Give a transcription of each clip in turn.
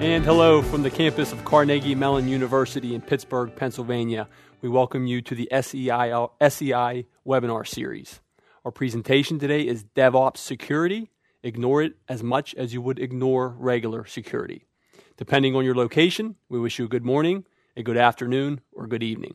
And hello from the campus of Carnegie Mellon University in Pittsburgh, Pennsylvania. We welcome you to the SEI webinar series. Our presentation today is DevOps Security. Ignore it as much as you would ignore regular security. Depending on your location, we wish you a good morning, a good afternoon, or good evening.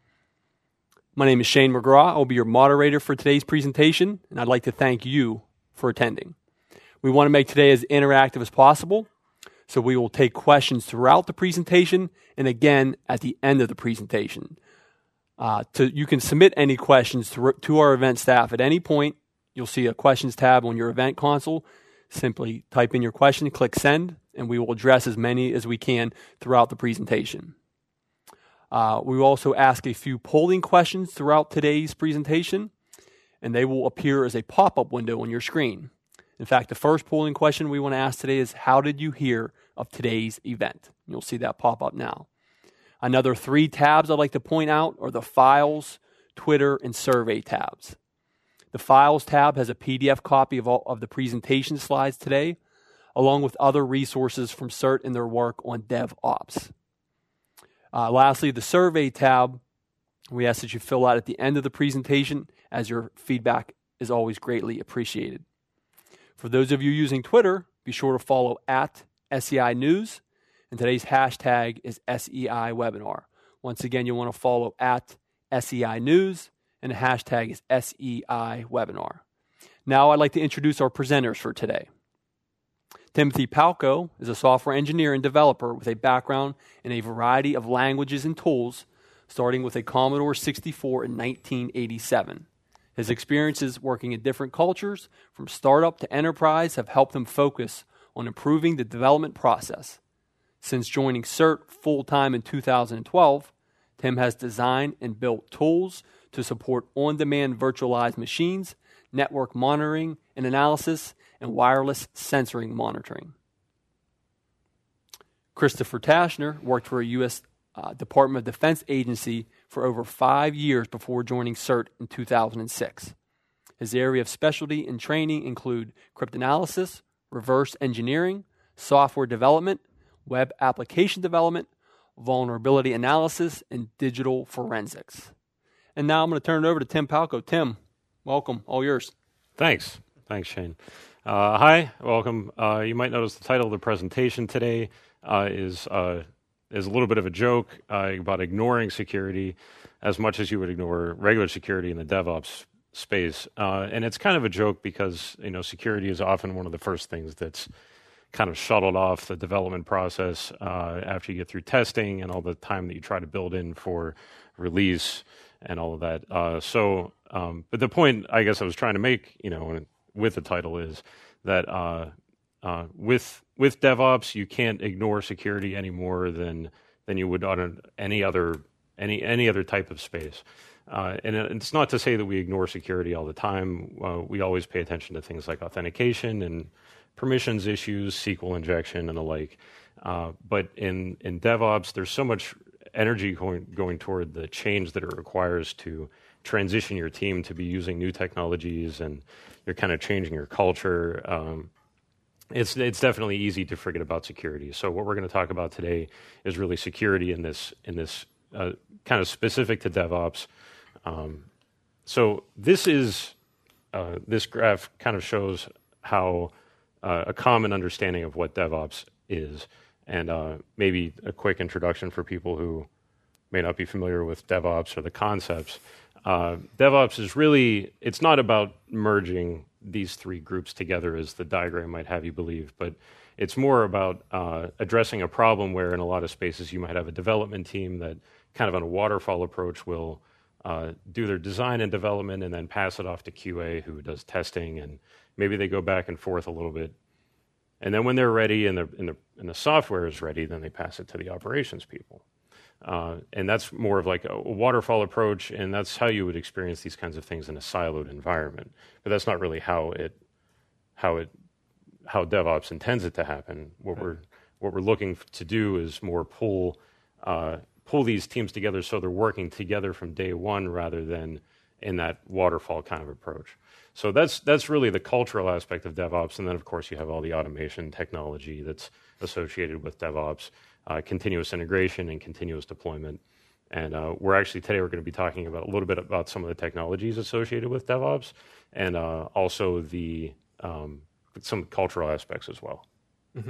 My name is Shane McGraw. I'll be your moderator for today's presentation, and I'd like to thank you for attending. We want to make today as interactive as possible, so we will take questions throughout the presentation and again at the end of the presentation. You can submit any questions to our event staff at any point. You'll see a questions tab on your event console. Simply type in your question, click send, and we will address as many as we can throughout the presentation. We will also ask a few polling questions throughout today's presentation, and they will appear as a pop-up window on your screen. In fact, the first polling question we want to ask today is, how did you hear of today's event? You'll see that pop up now. Another 3 tabs I'd like to point out are the Files, Twitter, and Survey tabs. The Files tab has a PDF copy of all of the presentation slides today, along with other resources from CERT and their work on DevOps. Lastly, the Survey tab, we ask that you fill out at the end of the presentation, as your feedback is always greatly appreciated. For those of you using Twitter, be sure to follow at SEI News, and today's hashtag is SEI Webinar. Once again, you want to follow at SEI News, and the hashtag is SEI Webinar. Now I'd like to introduce our presenters for today. Timothy Palko is a software engineer and developer with a background in a variety of languages and tools, starting with a Commodore 64 in 1987. His experiences working in different cultures, from startup to enterprise, have helped him focus on improving the development process. Since joining CERT full-time in 2012, Tim has designed and built tools to support on-demand virtualized machines, network monitoring and analysis, and wireless sensoring monitoring. Christopher Tashner worked for a U.S. Department of Defense agency for over 5 years before joining CERT in 2006. His area of specialty and training include cryptanalysis, reverse engineering, software development, web application development, vulnerability analysis, and digital forensics. And now I'm going to turn it over to Tim Palko. Tim, welcome. All yours. Thanks, Shane. Hi, welcome. You might notice the title of the presentation today is a little bit of a joke about ignoring security as much as you would ignore regular security in the DevOps space. And it's kind of a joke because, security is often one of the first things that's kind of shuttled off the development process after you get through testing and all the time that you try to build in for release and all of that. But the point I guess I was trying to make, with the title is that with DevOps, you can't ignore security any more than you would on any other type of space. And it's not to say that we ignore security all the time. We always pay attention to things like authentication and permissions issues, SQL injection, and the like. But in DevOps, there's so much energy going toward the change that it requires to transition your team to be using new technologies, and you're kind of changing your culture. It's definitely easy to forget about security. So what we're going to talk about today is really security in this kind of specific to DevOps. So this graph kind of shows how a common understanding of what DevOps is, and maybe a quick introduction for people who may not be familiar with DevOps or the concepts. DevOps is really, it's not about merging these 3 groups together as the diagram might have you believe, but it's more about addressing a problem where in a lot of spaces you might have a development team that kind of on a waterfall approach will do their design and development and then pass it off to QA who does testing, and maybe they go back and forth a little bit. And then when they're ready and the software is ready, then they pass it to the operations people. And that's more of like a waterfall approach, and that's how you would experience these kinds of things in a siloed environment. But that's not really how DevOps intends it to happen. What we're looking to do is more pull these teams together so they're working together from day one rather than in that waterfall kind of approach. So that's really the cultural aspect of DevOps. And then, of course, you have all the automation technology that's associated with DevOps, continuous integration and continuous deployment. And today we're going to be talking about a little bit about some of the technologies associated with DevOps, and also some cultural aspects as well. Mm-hmm.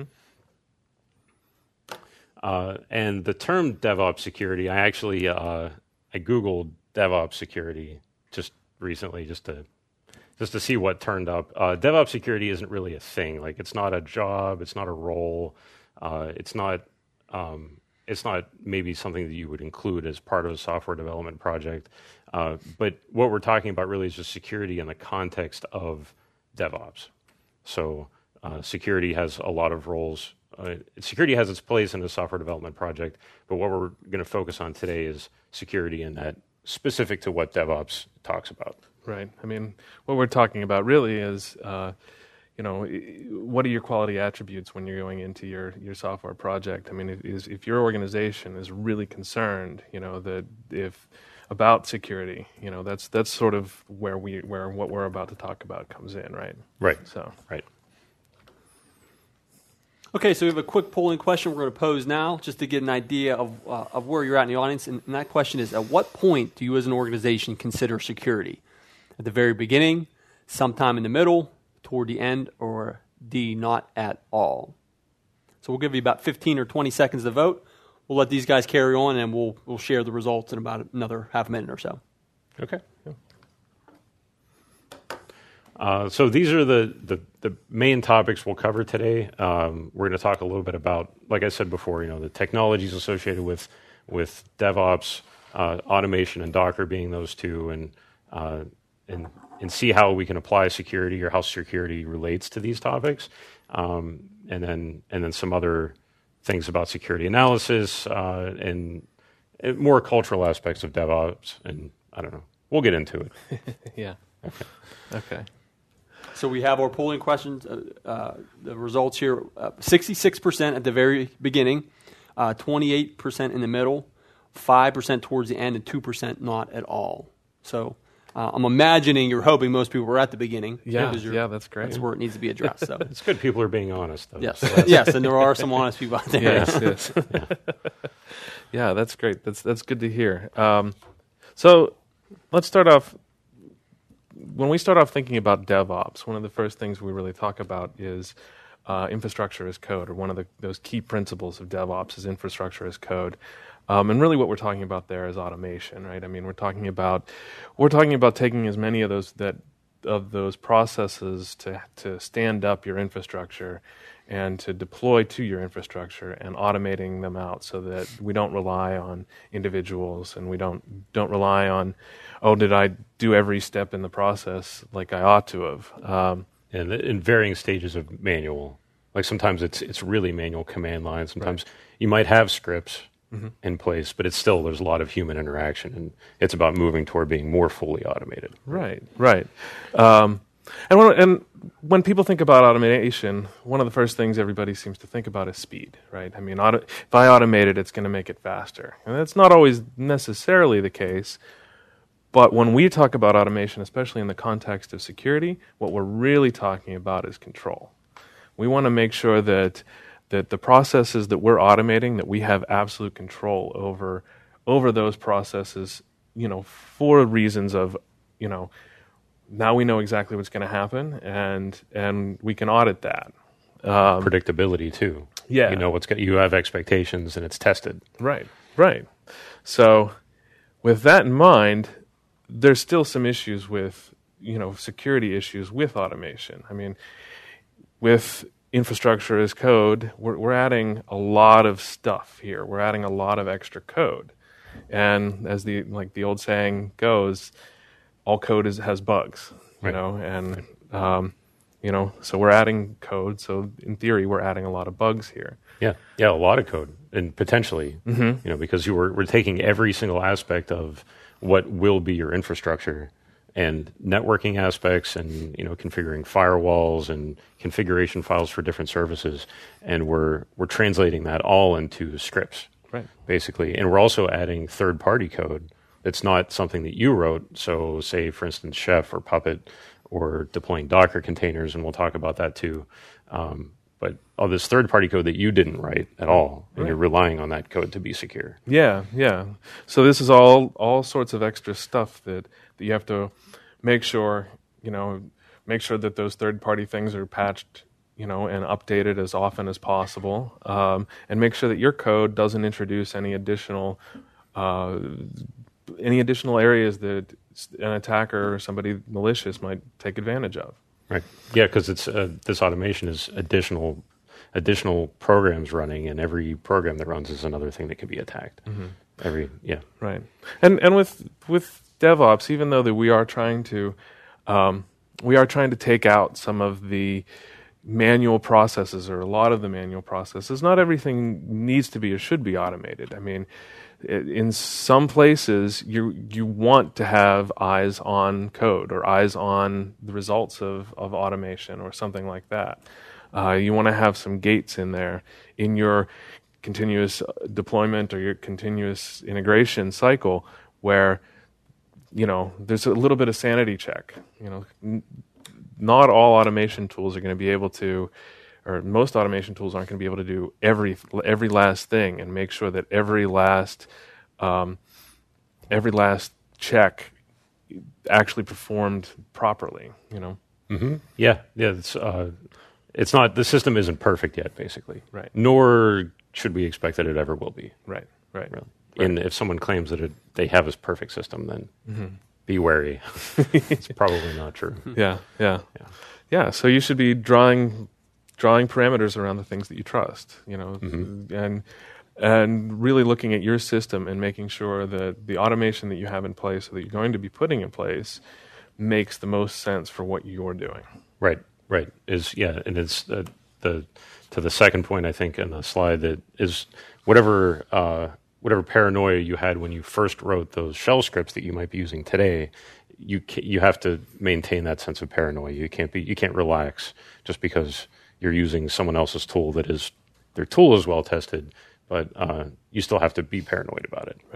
And the term DevOps security, I actually I Googled DevOps security just recently, just to see what turned up. DevOps security isn't really a thing. Like, it's not a job, it's not a role, it's not maybe something that you would include as part of a software development project. But what we're talking about really is just security in the context of DevOps. So security has a lot of roles. Security has its place in a software development project, but what we're going to focus on today is security in that specific to what DevOps talks about. Right. I mean, what we're talking about really is, what are your quality attributes when you're going into your software project? I mean, if your organization is really concerned, about security, that's sort of where what we're about to talk about comes in, right? Right. So. Right. Okay, so we have a quick polling question we're going to pose now, just to get an idea of where you're at in the audience. And that question is, at what point do you as an organization consider security? At the very beginning, sometime in the middle, toward the end, or D, not at all? So we'll give you about 15 or 20 seconds to vote. We'll let these guys carry on, and we'll share the results in about another half a minute or so. Okay. So these are the main topics we'll cover today. We're going to talk a little bit about, like I said before, the technologies associated with DevOps, automation, and Docker being those two, and see how we can apply security or how security relates to these topics, and then some other things about security analysis and more cultural aspects of DevOps. And I don't know, we'll get into it. Yeah. Okay. So we have our polling questions, the results here, 66% at the very beginning, 28% in the middle, 5% towards the end, and 2% not at all. So I'm imagining you're hoping most people were at the beginning. Yeah, that's great. That's where it needs to be addressed. So. It's good people are being honest, though. Yes, yes, and there are some honest people out there. Yes. Yeah, that's great. That's good to hear. So let's start off. When we start off thinking about DevOps, one of the first things we really talk about is infrastructure as code, or one of those key principles of DevOps is infrastructure as code. And really what we're talking about there is automation, right? I mean, we're talking about taking as many of those processes to stand up your infrastructure and to deploy to your infrastructure and automating them out so that we don't rely on individuals and we don't rely on, did I do every step in the process like I ought to have? And in varying stages of manual. Like sometimes it's really manual command lines. Sometimes you might have scripts in place, but there's a lot of human interaction, and it's about moving toward being more fully automated. Right. And when people think about automation, one of the first things everybody seems to think about is speed, right? I mean, if I automate it, it's going to make it faster. And that's not always necessarily the case. But when we talk about automation, especially in the context of security, what we're really talking about is control. We want to make sure that the processes that we're automating, that we have absolute control over those processes, for reasons of, now we know exactly what's going to happen, and we can audit that. Predictability too. Yeah, you have expectations, and it's tested. Right. So, with that in mind, there's still some issues with security issues with automation. I mean, with infrastructure as code, we're adding a lot of stuff here. We're adding a lot of extra code, and as the old saying goes, all code has bugs, and so we're adding code. So in theory, we're adding a lot of bugs here. Yeah, a lot of code, and potentially, because we're taking every single aspect of what will be your infrastructure and networking aspects, and configuring firewalls and configuration files for different services, and we're translating that all into scripts, right? Basically, and we're also adding third-party code it's not something that you wrote. So, say for instance, Chef or Puppet or deploying Docker containers, and we'll talk about that too. But all this third-party code that you didn't write at all, and you're relying on that code to be secure. Yeah. So this is all sorts of extra stuff that you have to make sure that those third-party things are patched, and updated as often as possible, and make sure that your code doesn't introduce any additional areas that an attacker or somebody malicious might take advantage of. Right. Yeah, because it's this automation is additional programs running, and every program that runs is another thing that can be attacked. Right. And with DevOps, even though that we are trying to take out some of the manual processes, or a lot of the manual processes, not everything needs to be or should be automated. I mean, in some places, you want to have eyes on code or eyes on the results of automation or something like that. You want to have some gates in there in your continuous deployment or your continuous integration cycle where, there's a little bit of sanity check. Not all automation tools are going to be able to, or most automation tools aren't going to be able to do every last thing and make sure that every last check actually performed properly. Mm-hmm. Yeah. It's not, the system isn't perfect yet, basically. Right. Nor should we expect that it ever will be. Right. Really. And if someone claims that they have a perfect system, then be wary. It's probably not true. Yeah. So you should be drawing parameters around the things that you trust, and really looking at your system and making sure that the automation that you have in place or that you're going to be putting in place makes the most sense for what you're doing. Right. And it's to the second point, I think, in the slide, that is whatever paranoia you had when you first wrote those shell scripts that you might be using today, you have to maintain that sense of paranoia. You can't relax just because you're using someone else's tool their tool is well tested, but you still have to be paranoid about it.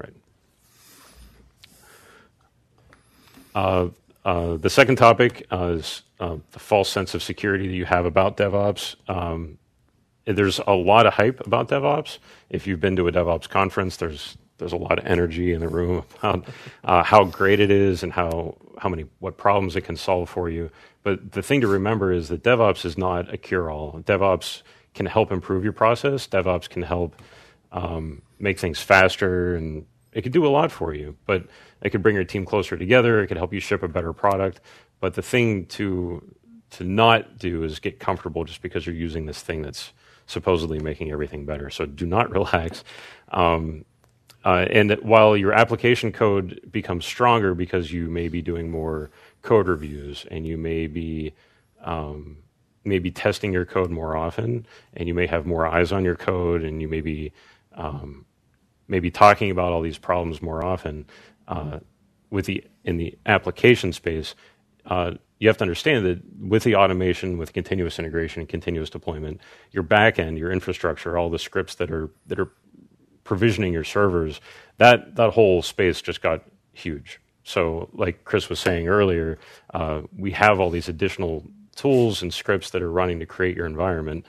Right. The second topic is the false sense of security that you have about DevOps. There's a lot of hype about DevOps. If you've been to a DevOps conference, there's a lot of energy in the room about how great it is and what problems it can solve for you. But the thing to remember is that DevOps is not a cure-all. DevOps can help improve your process. DevOps can help make things faster, and it could do a lot for you. But it could bring your team closer together. It could help you ship a better product. But the thing to not do is get comfortable just because you're using this thing that's supposedly making everything better. So do not relax. And while your application code becomes stronger because you may be doing more code reviews, and you may be testing your code more often, and you may have more eyes on your code, and you may be talking about all these problems more often, in the application space, you have to understand that with the automation, with continuous integration and continuous deployment, your backend, your infrastructure, all the scripts that are provisioning your servers, that whole space just got huge. So, like Chris was saying earlier, we have all these additional tools and scripts that are running to create your environment.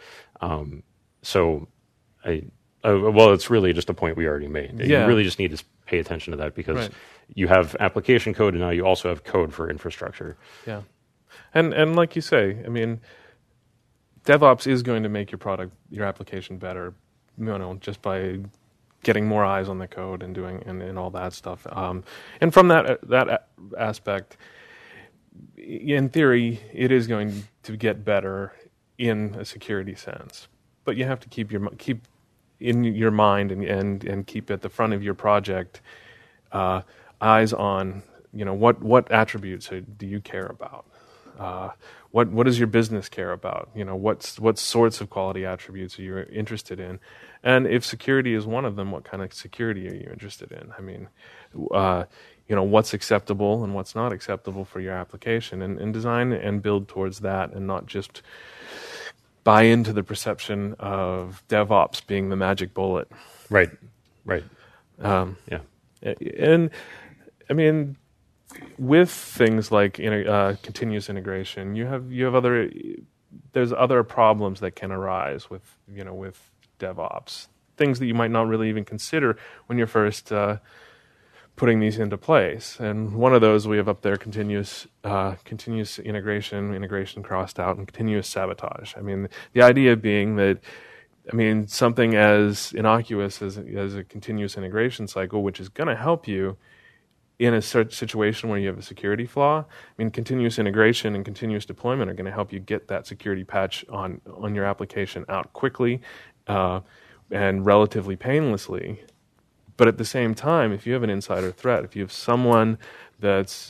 It's really just a point we already made. Yeah. You really just need to pay attention to that because you have application code, and now you also have code for infrastructure. Yeah. And like you say, I mean, DevOps is going to make your application better, just by getting more eyes on the code and doing and all that stuff. And from that aspect, in theory, it is going to get better in a security sense. But you have to keep in your mind and keep at the front of your project eyes on what attributes do you care about. What does your business care about? What sorts of quality attributes are you interested in? And if security is one of them, what kind of security are you interested in? I mean, what's acceptable and what's not acceptable for your application, and design and build towards that, and not just buy into the perception of DevOps being the magic bullet. Right. Yeah. And I mean, with things like continuous integration, you have there's other problems that can arise with DevOps, things that you might not really even consider when you're first putting these into place. And one of those we have up there: continuous integration crossed out, and continuous sabotage. I mean, the idea being that, something as innocuous as a continuous integration cycle, which is going to help you in a situation where you have a security flaw. Continuous integration and continuous deployment are going to help you get that security patch on your application out quickly and relatively painlessly. But at the same time, if you have an insider threat, if you have someone that's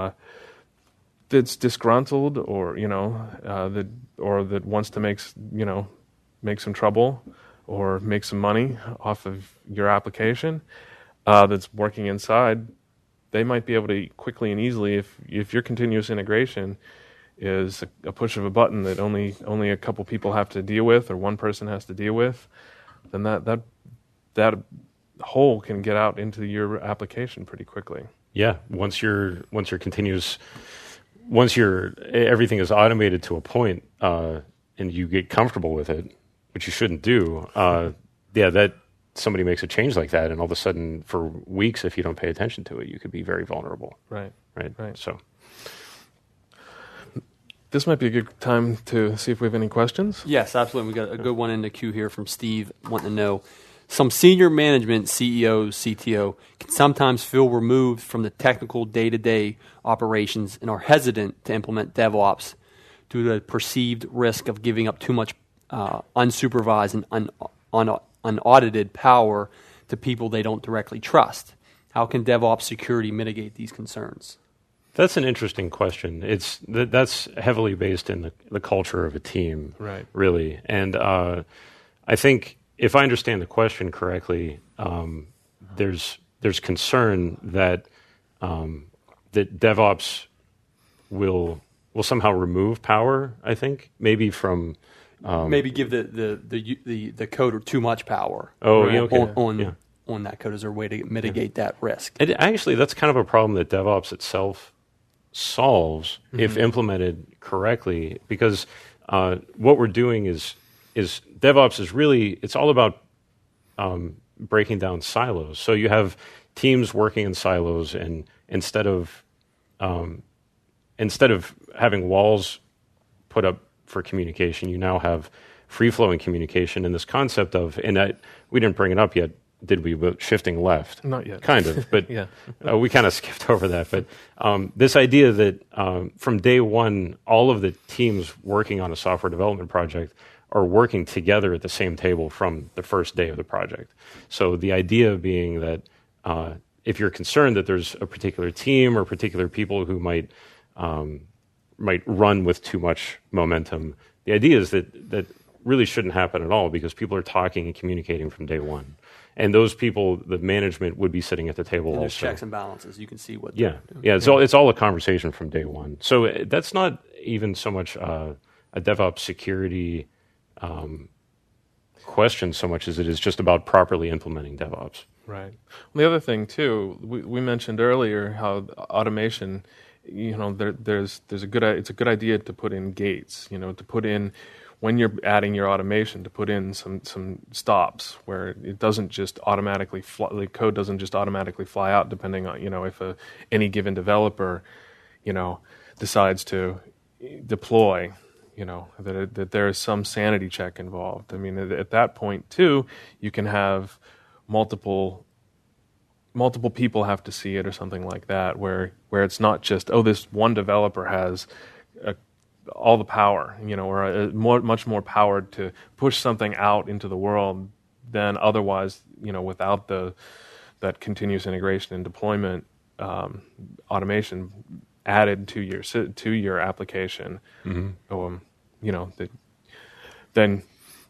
disgruntled, or that wants to make some trouble or make some money off of your application, that's working inside, they might be able to quickly and easily, if your continuous integration is a push of a button that only a couple people have to deal with, or one person has to deal with, then that hole can get out into your application pretty quickly. Yeah, once everything is automated to a point, and you get comfortable with it, which you shouldn't do. That somebody makes a change like that, and all of a sudden, for weeks, if you don't pay attention to it, you could be very vulnerable. Right. So, this might be a good time to see if we have any questions. Yes, absolutely. We got a good one in the queue here from Steve, wanting to know: some senior management, CEOs, CTO, can sometimes feel removed from the technical day-to-day operations and are hesitant to implement DevOps due to the perceived risk of giving up too much unsupervised and unaudited power to people they don't directly trust. How can DevOps security mitigate these concerns? That's an interesting question. That's heavily based in the culture of a team, right? Really, and I think, if I understand the question correctly, there's concern that that DevOps will somehow remove power. I think maybe from maybe give the coder too much power. Oh, right? Okay. On that code. Is there a way to mitigate that risk? And actually, that's kind of a problem that DevOps itself solves if implemented correctly, because what we're doing is DevOps is really, it's all about breaking down silos. So you have teams working in silos, and instead of having walls put up for communication, you now have free-flowing communication. And this concept of, we didn't bring it up yet, did we? But shifting left, not yet, kind of. But yeah. We kind of skipped over that. But this idea that from day one, all of the teams working on a software development project are working together at the same table from the first day of the project. So the idea being that if you're concerned that there's a particular team or particular people who might run with too much momentum, the idea is that really shouldn't happen at all, because people are talking and communicating from day one. And those people, the management, would be sitting at the table and there's also. Checks and balances. You can see what. Yeah. It's all a conversation from day one. So that's not even so much a DevOps security question so much as it is just about properly implementing DevOps. Right. Well, the other thing too, we mentioned earlier how automation, it's a good idea to put in gates. To put in, when you're adding your automation, to put in some stops where it doesn't just automatically the code doesn't just automatically fly out, depending on if any given developer decides to deploy. That there is some sanity check involved. At that point too, you can have multiple people have to see it or something like that, where it's not just, this one developer has all the power, or much more power to push something out into the world than otherwise, without that continuous integration and deployment automation added to your application. Mm-hmm. Then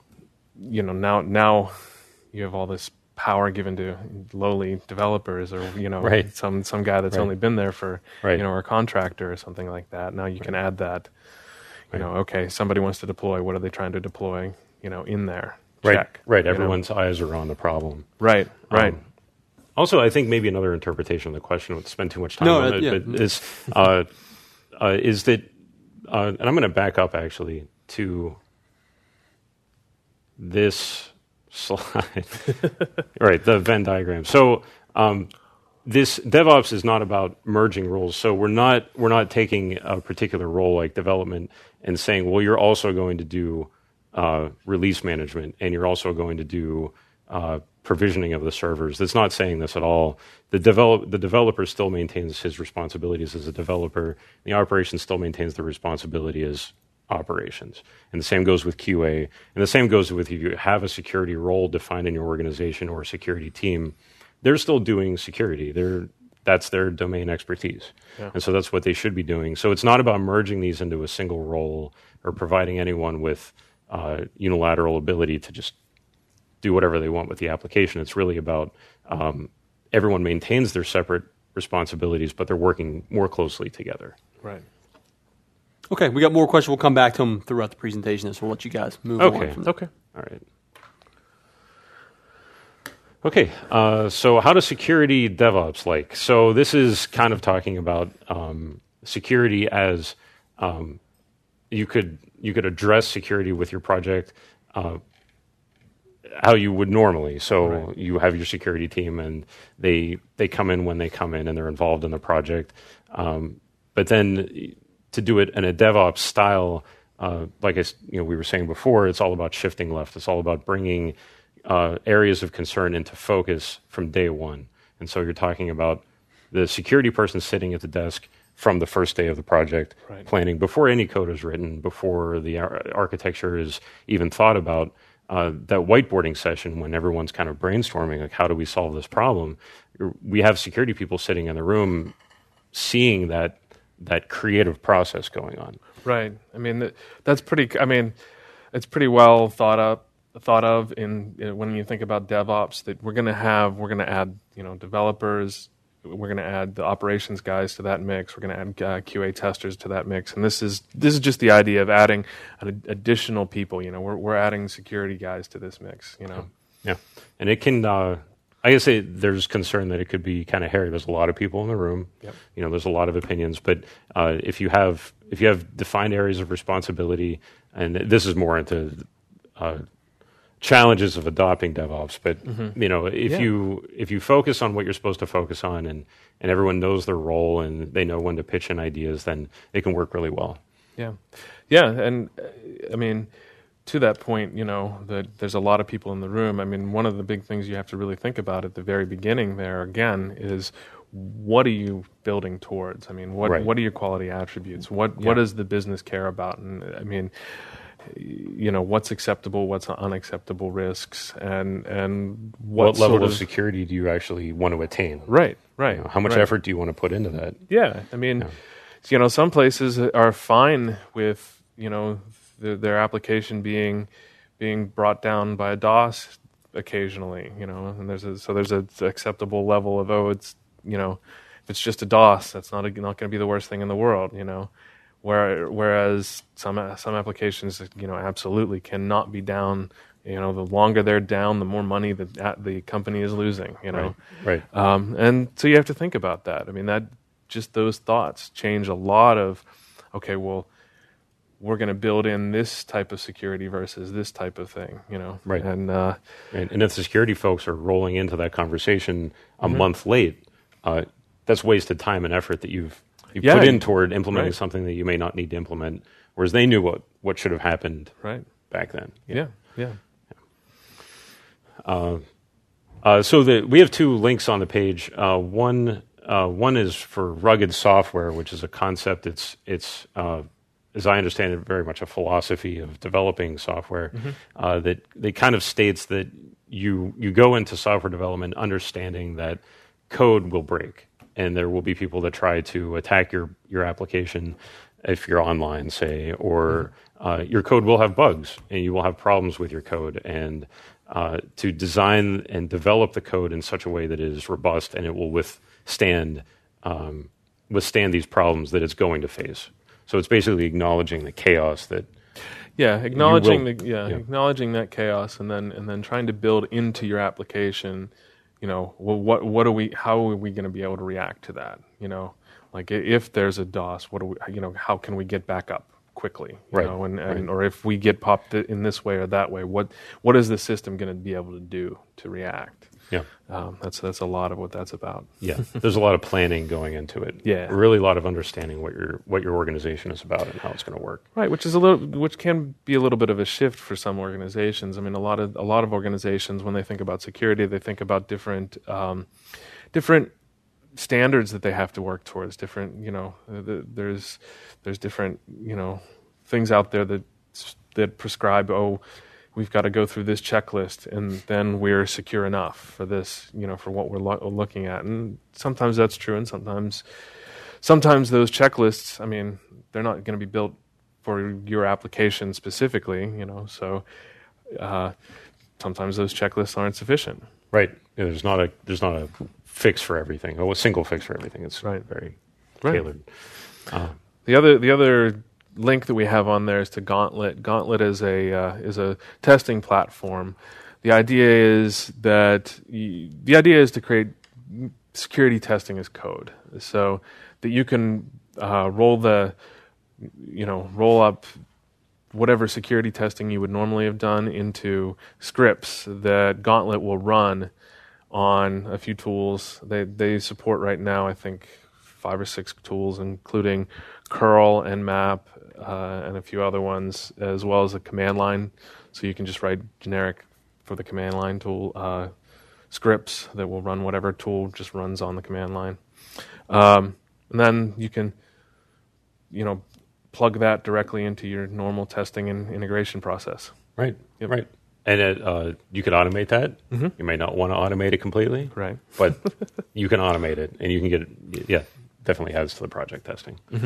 now you have all this power given to lowly developers, or right. some guy that's right. only been there for right. Or a contractor or something like that. Now you can add that. Right. Okay, somebody wants to deploy. What are they trying to deploy? In there. Right. Check. Right. Everyone's eyes are on the problem. Right. Also, I think maybe another interpretation of the question, would spend too much time on it, but is that, and I'm going to back up actually to this slide, right? The Venn diagram. So this DevOps is not about merging roles. So we're not taking a particular role like development and saying, well, you're also going to do release management, and you're also going to do provisioning of the servers. That's not saying this at all. The developer still maintains his responsibilities as a developer. The operation still maintains the responsibility as operations. And the same goes with QA. And the same goes with if you have a security role defined in your organization or a security team, they're still doing security. That's their domain expertise. Yeah. And so that's what they should be doing. So it's not about merging these into a single role or providing anyone with unilateral ability to just do whatever they want with the application. It's really about everyone maintains their separate responsibilities, but they're working more closely together. Right. Okay, we got more questions. We'll come back to them throughout the presentation, so we'll let you guys move on. Okay. All right. Okay, so how does security DevOps like? So this is kind of talking about security as you could address security with your project how you would normally. So you have your security team, and they come in when they come in, and they're involved in the project. But then to do it in a DevOps style, like we were saying before, it's all about shifting left. It's all about bringing areas of concern into focus from day one. And so you're talking about the security person sitting at the desk from the first day of the project, planning before any code is written, before the architecture is even thought about. That whiteboarding session when everyone's kind of brainstorming, like, how do we solve this problem? We have security people sitting in the room seeing that creative process going on. Right. I mean, that's pretty. I mean, it's pretty well thought of in when you think about DevOps. That we're going to add developers. We're going to add the operations guys to that mix. We're going to add QA testers to that mix. And this is just the idea of adding additional people. We're adding security guys to this mix. Yeah, and it can. I guess there's concern that it could be kind of hairy. There's a lot of people in the room. Yep. There's a lot of opinions. But if you have defined areas of responsibility, and this is more into challenges of adopting DevOps, but if you focus on what you're supposed to focus on, and everyone knows their role and they know when to pitch in ideas, then it can work really well. Yeah, and I mean, to that point, that there's a lot of people in the room. I mean, one of the big things you have to really think about at the very beginning there again is, what are you building towards? I mean, what are your quality attributes? What does the business care about? And I mean, what's acceptable, what's unacceptable risks, and what level of security do you actually want to attain? Right. How much effort do you want to put into that? Yeah, I mean, some places are fine with their application being brought down by a DOS occasionally, and there's an acceptable level of it's if it's just a DOS, that's not going to be the worst thing in the world, Whereas some applications, absolutely cannot be down. The longer they're down, the more money that the company is losing. Right. And so you have to think about that. I mean, those thoughts change a lot of. Okay, well, we're going to build in this type of security versus this type of thing. Right. And if the security folks are rolling into that conversation a month late, that's wasted time and effort that you've put in toward implementing something that you may not need to implement, whereas they knew what should have happened back then. Yeah. So we have two links on the page. One is for rugged software, which is a concept. It's as I understand it, very much a philosophy of developing software that kind of states that you go into software development understanding that code will break. And there will be people that try to attack your application if you're online, say, or your code will have bugs and you will have problems with your code. And to design and develop the code in such a way that it is robust and it will withstand these problems that it's going to face. So it's basically acknowledging the chaos that. Yeah, acknowledging that chaos, and then trying to build into your application, how are we going to be able to react to that? Like if there's a DOS, how can we get back up quickly? Right. Or if we get popped in this way or that way, what is the system going to be able to do to react? Yeah. That's a lot of what that's about. Yeah. There's a lot of planning going into it. Yeah. Really a lot of understanding what your organization is about and how it's going to work. Right, which can be a little bit of a shift for some organizations. I mean, a lot of organizations, when they think about security, they think about different standards that they have to work towards. Different, there's different, things out there that prescribe, we've got to go through this checklist, and then we're secure enough for this, for what we're looking at. And sometimes that's true, and sometimes those checklists, I mean, they're not going to be built for your application specifically, So sometimes those checklists aren't sufficient. Right. Yeah, there's not a fix for everything. A single fix for everything. It's very tailored. The other link that we have on there is to Gauntlet. Gauntlet is a testing platform. The idea is to create security testing as code, so that you can roll up whatever security testing you would normally have done into scripts that Gauntlet will run on a few tools. They support right now, I think, 5 or 6 tools, including curl and map and a few other ones, as well as a command line. So you can just write generic for the command line tool scripts that will run whatever tool just runs on the command line. And then you can, plug that directly into your normal testing and integration process. Right. Yep. Right. And you could automate that. Mm-hmm. You may not want to automate it completely. Right. But you can automate it, and you can get it. Definitely adds to the project testing. Mm-hmm.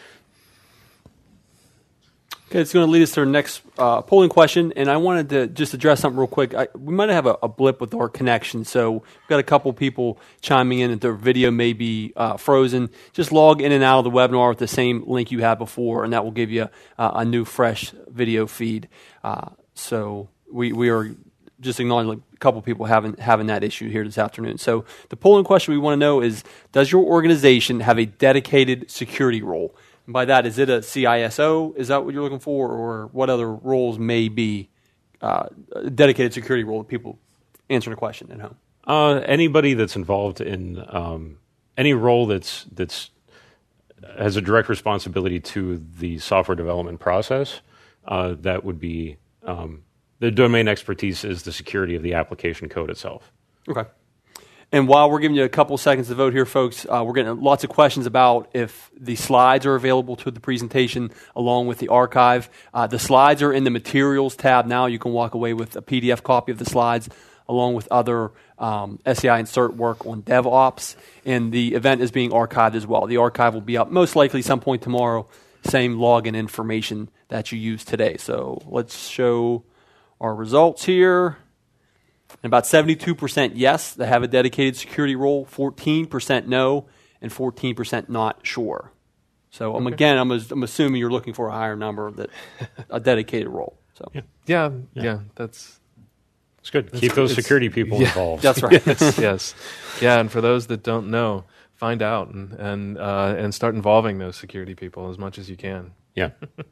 Okay, it's going to lead us to our next polling question, and I wanted to just address something real quick. We might have a blip with our connection, so we've got a couple people chiming in that their video may be frozen. Just log in and out of the webinar with the same link you had before, and that will give you a new, fresh video feed. So we are just acknowledging a couple people having that issue here this afternoon. So the polling question we want to know is, does your organization have a dedicated security role? And by that, is it a CISO? Is that what you're looking for? Or what other roles may be a dedicated security role that people answering a question at home? Anybody that's involved in any role that's has a direct responsibility to the software development process, that would be the domain expertise is the security of the application code itself. Okay. And while we're giving you a couple seconds to vote here, folks, we're getting lots of questions about if the slides are available to the presentation along with the archive. The slides are in the Materials tab now. You can walk away with a PDF copy of the slides along with other SEI Insert work on DevOps. And the event is being archived as well. The archive will be up most likely some point tomorrow. Same login information that you used today. So let's show our results here. And about 72% yes, they have a dedicated security role, 14% no, and 14% not sure. So I'm assuming you're looking for a higher number, that a dedicated role. So yeah, that's good. Keep those security people involved. That's right. yes, yeah. And for those that don't know, find out and start involving those security people as much as you can. Yeah.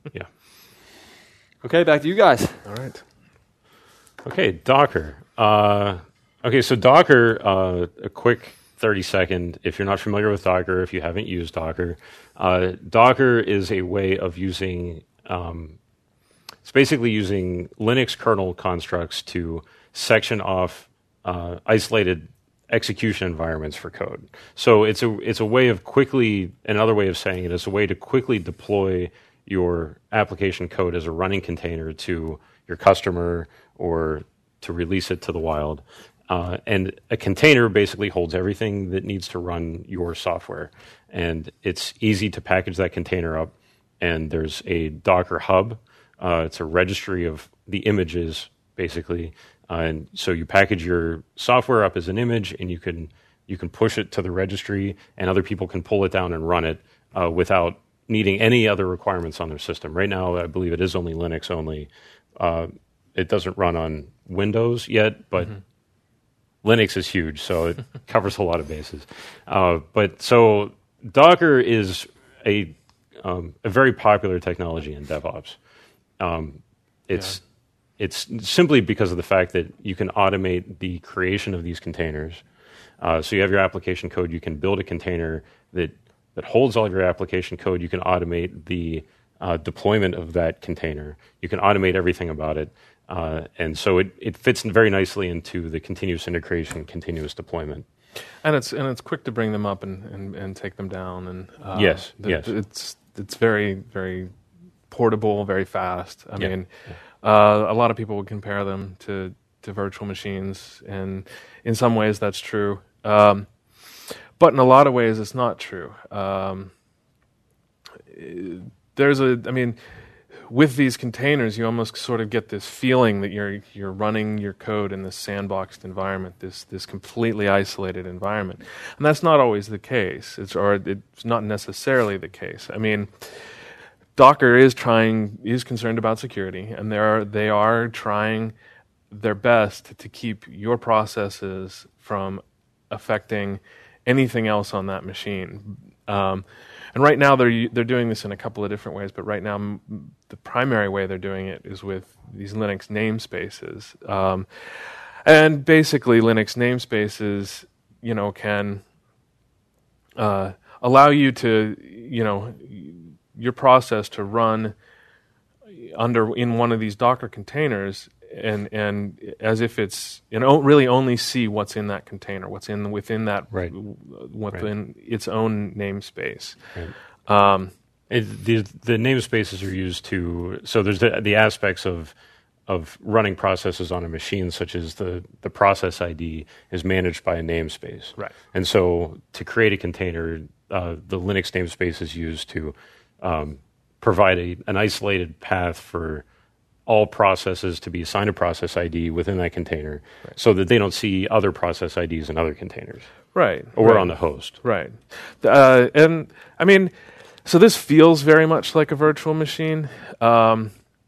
Okay, back to you guys. All right. Okay, Docker. So Docker, a quick 30-second, if you're not familiar with Docker, if you haven't used Docker, Docker is a way of using, it's basically using Linux kernel constructs to section off isolated execution environments for code. So it's a way of another way of saying it is a way to quickly deploy your application code as a running container to your customer or to release it to the wild. And a container basically holds everything that needs to run your software. And it's easy to package that container up. And there's a Docker hub. It's a registry of the images, basically. And so you package your software up as an image, and you can push it to the registry, and other people can pull it down and run it without needing any other requirements on their system. Right now, I believe it is only Linux only. It doesn't run on Windows yet, but Linux is huge, so it covers a lot of bases. But so Docker is a very popular technology in DevOps. It's simply because of the fact that you can automate the creation of these containers. So you have your application code. You can build a container that holds all of your application code. You can automate the deployment of that container. You can automate everything about it. And so it fits very nicely into the continuous integration, continuous deployment. And it's quick to bring them up and take them down. And yes. It's very, very portable, very fast. I mean, a lot of people would compare them to virtual machines, and in some ways that's true. But in a lot of ways it's not true. With these containers, you almost sort of get this feeling that you're running your code in this sandboxed environment, this completely isolated environment, and that's not always the case. It's not necessarily the case. I mean, Docker is concerned about security, and they are trying their best to keep your processes from affecting anything else on that machine. And right now they're doing this in a couple of different ways, but right now the primary way they're doing it is with these Linux namespaces. And basically Linux namespaces, can allow you to, your process to run in one of these Docker containers, and as if it's really only see what's in that container, what's within that within its own namespace. Right. The namespaces are used to, so there's the aspects of running processes on a machine, such as the process ID is managed by a namespace. Right. And so to create a container, the Linux namespace is used to provide an isolated path for all processes to be assigned a process ID within that container, so that they don't see other process IDs in other containers. Right. Or on the host. Right. And I mean, so this feels very much like a virtual machine. And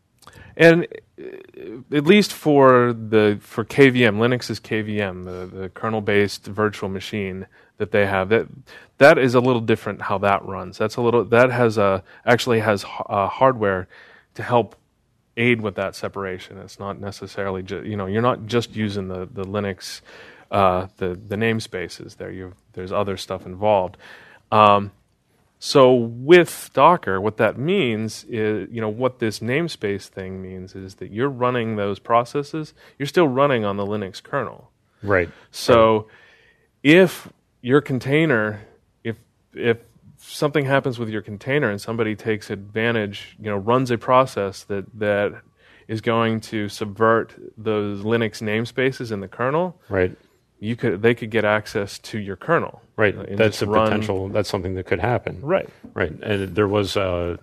at least for KVM, Linux's KVM, the kernel-based virtual machine that they have, that is a little different how that runs. Actually has hardware to help aid with that separation. It's not necessarily you're not just using the Linux the namespaces there. There's other stuff involved. So with Docker, what that means is, what this namespace thing means is that you're running those processes. You're still running on the Linux kernel. Right. So if your container, if something happens with your container and somebody takes advantage, runs a process that is going to subvert those Linux namespaces in the kernel, right? They could get access to your kernel, right? That's a potential. That's something that could happen, right? Right. And there was a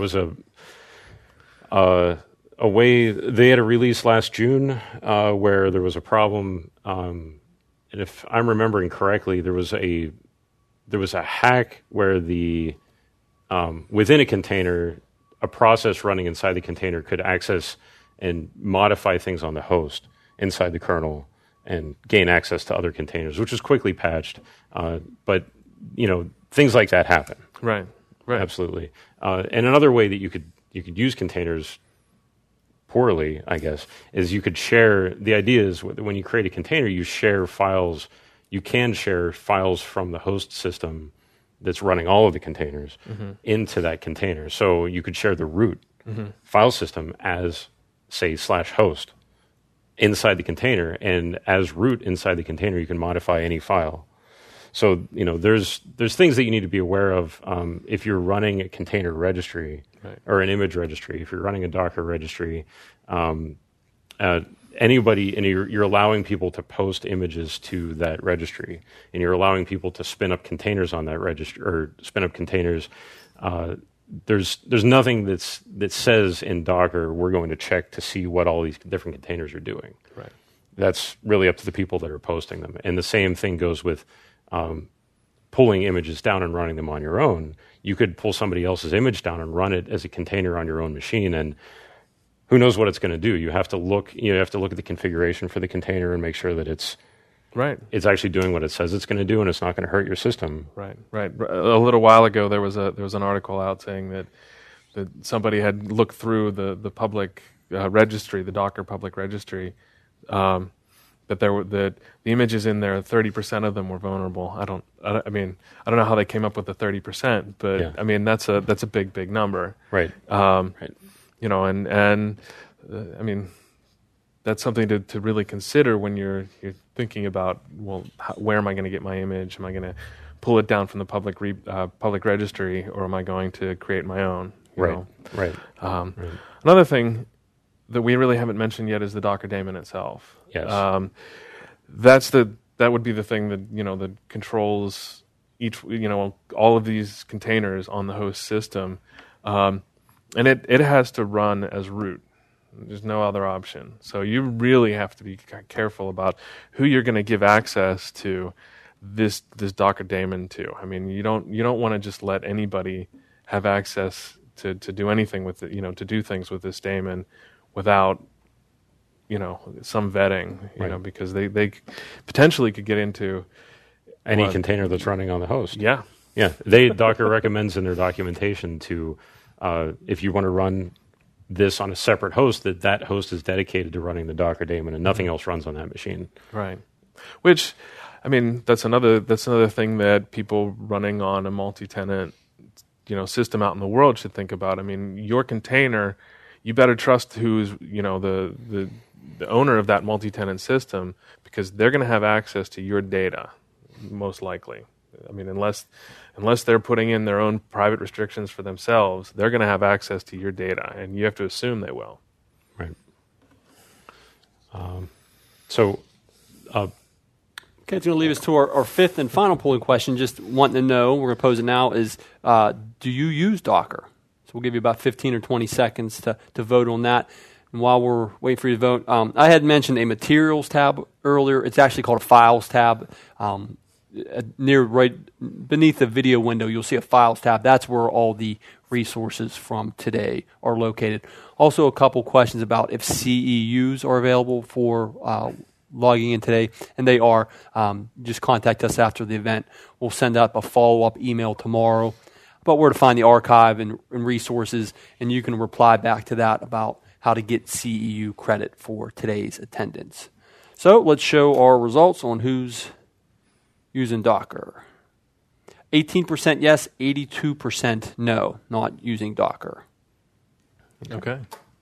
way they had a release last June where there was a problem, and if I'm remembering correctly, there was a hack where within a container, a process running inside the container could access and modify things on the host inside the kernel and gain access to other containers, which was quickly patched. But things like that happen. Right. Absolutely. And another way that you could use containers poorly, I guess, is you could share. The idea is when you create a container, you share files. You can share files from the host system that's running all of the containers into that container. So you could share the root file system as, say, /host inside the container, and as root inside the container, you can modify any file. So there's things that you need to be aware of if you're running a container registry or an image registry. If you're running a Docker registry, anybody, and you're allowing people to post images to that registry, and you're allowing people to spin up containers on that registry or spin up containers. There's nothing that says in Docker we're going to check to see what all these different containers are doing. Right. That's really up to the people that are posting them. And the same thing goes with pulling images down and running them on your own. You could pull somebody else's image down and run it as a container on your own machine, and who knows what it's going to do. You have to look at the configuration for the container and make sure that it's Right. it's actually doing what it says it's going to do, and it's not going to hurt your system. Right. A little while ago, there was an article out saying that somebody had looked through the public registry, the Docker public registry, that the images in there, 30% of them were vulnerable. I don't know how they came up with the 30%, but Yeah. I mean that's a big number. Right. Right. You know, and I mean, that's something to really consider when you're thinking about, well, where am I going to get my image? Am I going to pull it down from the public registry, or am I going to create my own? You Right. know? Right. Another thing that we really haven't mentioned yet is the Docker daemon itself. Yes. That would be the thing that controls all of these containers on the host system, and it has to run as root. There's no other option. So you really have to be careful about who you're going to give access to this Docker daemon to. I mean, you don't want to just let anybody have access to do anything with it, to do things with this daemon without some vetting, Right. because they potentially could get into Any container that's running on the host. Yeah. Yeah. Docker recommends in their documentation to, if you want to run this on a separate host, that host is dedicated to running the Docker daemon, and nothing else runs on that machine. Right. Which, I mean, that's another thing that people running on a multi-tenant, system out in the world should think about. I mean, your container, you better trust who's, the owner of that multi-tenant system, because they're going to have access to your data, most likely. I mean, unless they're putting in their own private restrictions for themselves, they're going to have access to your data, and you have to assume they will. Right. Okay, it's going to lead us to our fifth and final polling question. Just wanting to know, we're going to pose it now, is do you use Docker? So we'll give you about 15 or 20 seconds to vote on that. And while we're waiting for you to vote, I had mentioned a materials tab earlier. It's actually called a files tab. Near right beneath the video window, you'll see a files tab. That's where all the resources from today are located. Also, a couple questions about if CEUs are available for logging in today, and they are. Just contact us after the event. We'll send out a follow-up email tomorrow about where to find the archive and resources, and you can reply back to that about how to get CEU credit for today's attendance. So let's show our results on who's using Docker. 18% yes, 82% no, not using Docker. Okay.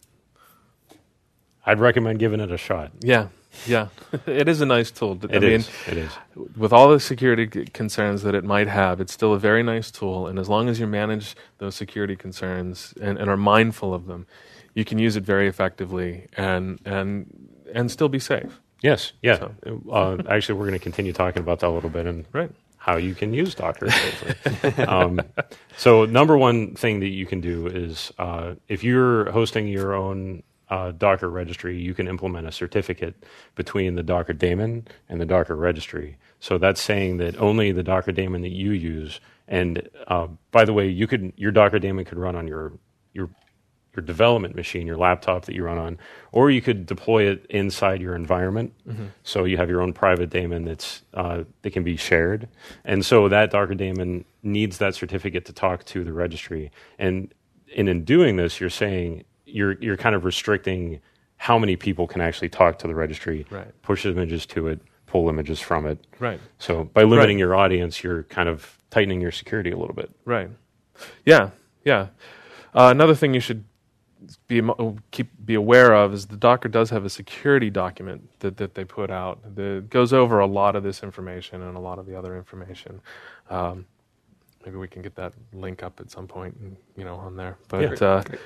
I'd recommend giving it a shot. Yeah. It is a nice tool. It is. With all the security concerns that it might have, it's still a very nice tool. And as long as you manage those security concerns and are mindful of them, you can use it very effectively and still be safe. Yes. Yeah. So, actually, we're going to continue talking about that a little bit and how you can use Docker. So number one thing that you can do is if you're hosting your own Docker registry, you can implement a certificate between the Docker daemon and the Docker registry. So that's saying that only the Docker daemon that you use, and by the way, your Docker daemon could run on your development machine, your laptop that you run on, or you could deploy it inside your environment. Mm-hmm. So you have your own private daemon that can be shared, and so that Docker daemon needs that certificate to talk to the registry. And in doing this, you're saying you're kind of restricting how many people can actually talk to the registry, push images to it, pull images from it. Right. So by limiting your audience, you're kind of tightening your security a little bit. Right. Yeah. Another thing you should be aware of is the Docker does have a security document that they put out that goes over a lot of this information and a lot of the other information. Maybe we can get that link up at some point, on there. But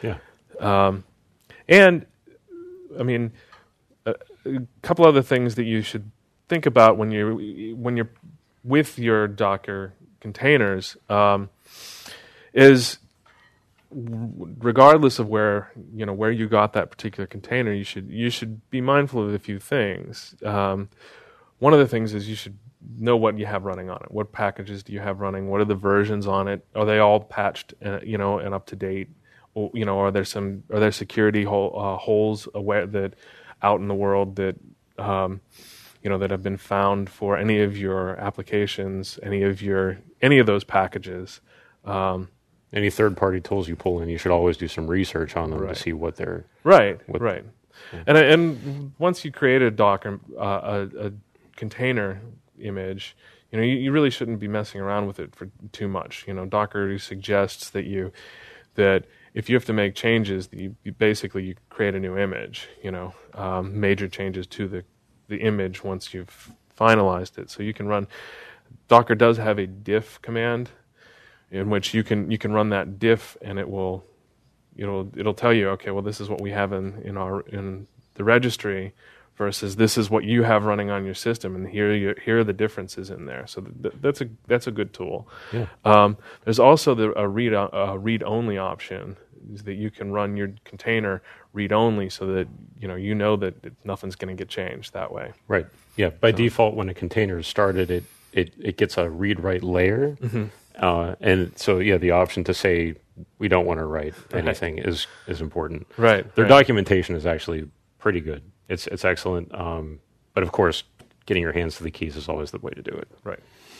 and I mean, a couple other things that you should think about when you're with your Docker containers is, regardless of where you got that particular container, you should be mindful of a few things. One of the things is you should know what you have running on it. What packages do you have running? What are the versions on it? Are they all patched, and up to date? Or, are there security holes aware that out in the world that that have been found for any of your applications, any of those packages. Any third-party tools you pull in, you should always do some research on them to see what they're... Right. And once you create a Docker, a container image, you really shouldn't be messing around with it for too much. Docker suggests that if you have to make changes, you basically create a new image. Major changes to the image once you've finalized it. So you can run. Docker does have a diff command, in which you can run that diff, and it'll tell you, okay, well, this is what we have in the registry, versus this is what you have running on your system, and here are the differences in there. So that's a good tool. Yeah. There's also a read only option, is that you can run your container read only, so that that nothing's going to get changed that way. Right. Yeah. By default, when a container is started, it gets a read write layer. Mm-hmm. And so, the option to say we don't want to write anything is important. Right. Their documentation is actually pretty good. It's excellent. But of course, getting your hands to the keys is always the way to do it. Right.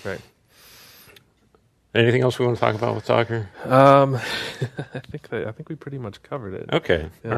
Anything else we want to talk about with Docker? I think we pretty much covered it. Okay. Yeah.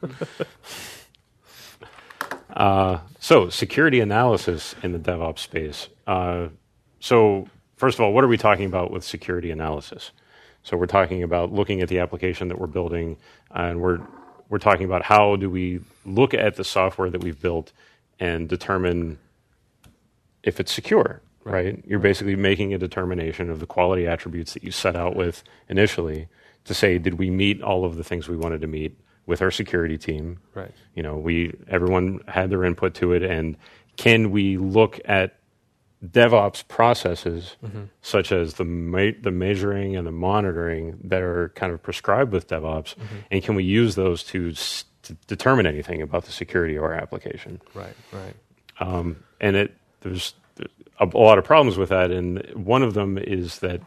All right. So security analysis in the DevOps space. So first of all, what are we talking about with security analysis? So we're talking about looking at the application that we're building, and we're talking about how do we look at the software that we've built and determine if it's secure, right? You're basically making a determination of the quality attributes that you set out with initially to say, did we meet all of the things we wanted to meet with our security team? Right. Everyone had their input to it, and can we look at DevOps processes, such as the measuring and the monitoring that are kind of prescribed with DevOps, and can we use those to determine anything about the security of our application? Right. And there's a lot of problems with that, and one of them is that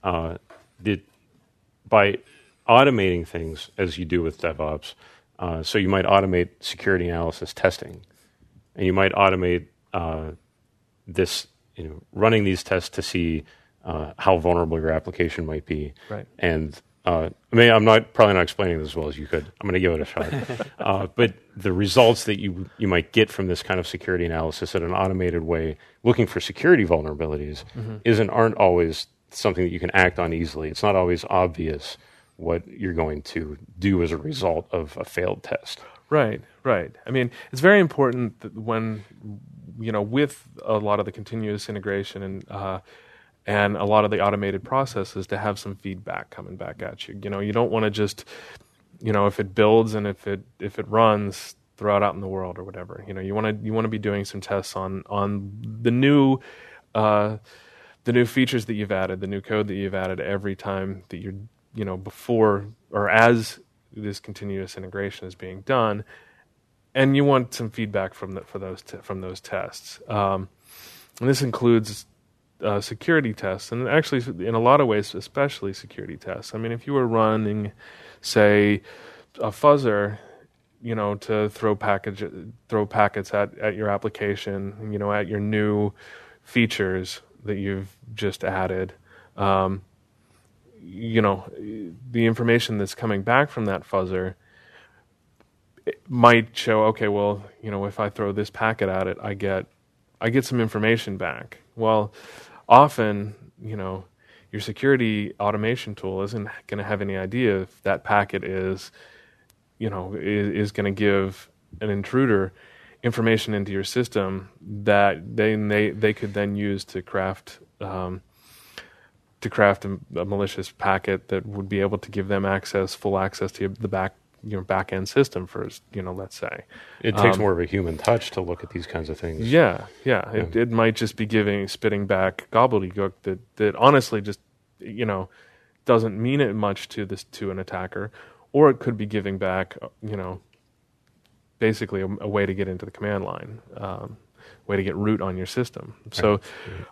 by automating things as you do with DevOps, so you might automate security analysis testing, and you might automate this. Running these tests to see how vulnerable your application might be. Right. And I'm probably not explaining this as well as you could. I'm going to give it a shot. But the results that you might get from this kind of security analysis in an automated way, looking for security vulnerabilities, aren't always something that you can act on easily. It's not always obvious what you're going to do as a result of a failed test. Right. I mean, it's very important that when, with a lot of the continuous integration and a lot of the automated processes, to have some feedback coming back at you. You don't want to just, if it builds and if it runs, throw it out in the world or whatever. You want to be doing some tests on the new features that you've added, the new code that you've added every time that you're, before or as this continuous integration is being done, and you want some feedback from those tests. And this includes security tests, and actually, in a lot of ways, especially security tests. I mean, if you were running, say, a fuzzer, to throw packets at your application, at your new features that you've just added. The information that's coming back from that fuzzer, it might show, okay, well, if I throw this packet at it, I get some information back. Well, often, your security automation tool isn't going to have any idea if that packet is going to give an intruder information into your system that they could then use to craft a malicious packet that would be able to give them full access to the back end system first, let's say. It takes more of a human touch to look at these kinds of things. Yeah. It might just be spitting back gobbledygook that honestly just, doesn't mean it much to an attacker, or it could be giving back, basically a way to get into the command line, way to get root on your system. Right.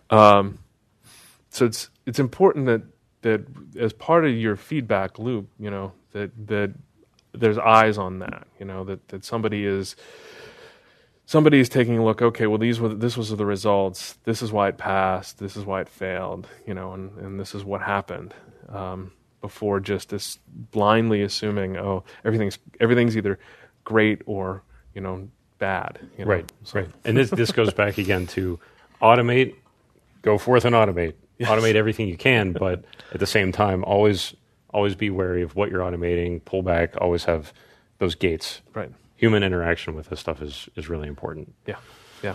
So it's important that as part of your feedback loop, that there's eyes on that, that somebody is somebody's taking a look. Okay, well, this was the results. This is why it passed. This is why it failed. And this is what happened. Before just this blindly assuming, oh, everything's either great or bad. Right. And this goes back again to automate. Go forth and automate. Yes. Automate everything you can, but at the same time, always be wary of what you're automating. Pull back. Always have those gates. Right. Human interaction with this stuff is really important. Yeah.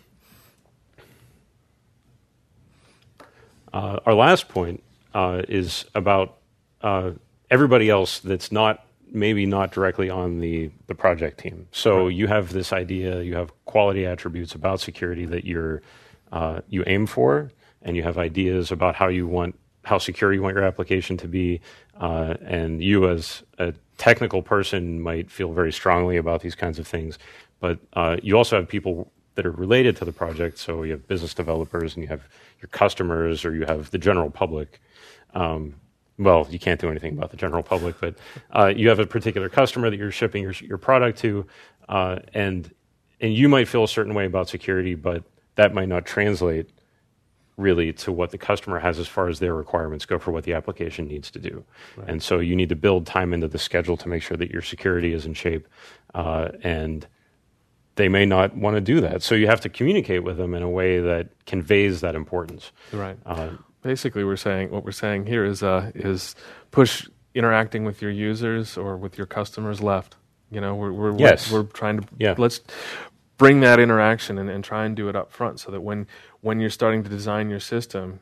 Our last point is about everybody else that's maybe not directly on the project team. So you have this idea, you have quality attributes about security that you aim for, and you have ideas about how secure you want your application to be, and you as a technical person might feel very strongly about these kinds of things, but you also have people that are related to the project. So you have business developers, and you have your customers, or you have the general public. Well, you can't do anything about the general public, but you have a particular customer that you're shipping your product to, and you might feel a certain way about security, but that might not translate really to what the customer has as far as their requirements go for what the application needs to do. Right. And so you need to build time into the schedule to make sure that your security is in shape, and they may not want to do that. So you have to communicate with them in a way that conveys that importance. Right. Basically, what we're saying here is push interacting with your users or with your customers left. We're trying to let's bring that interaction and try and do it up front, so that when you're starting to design your system,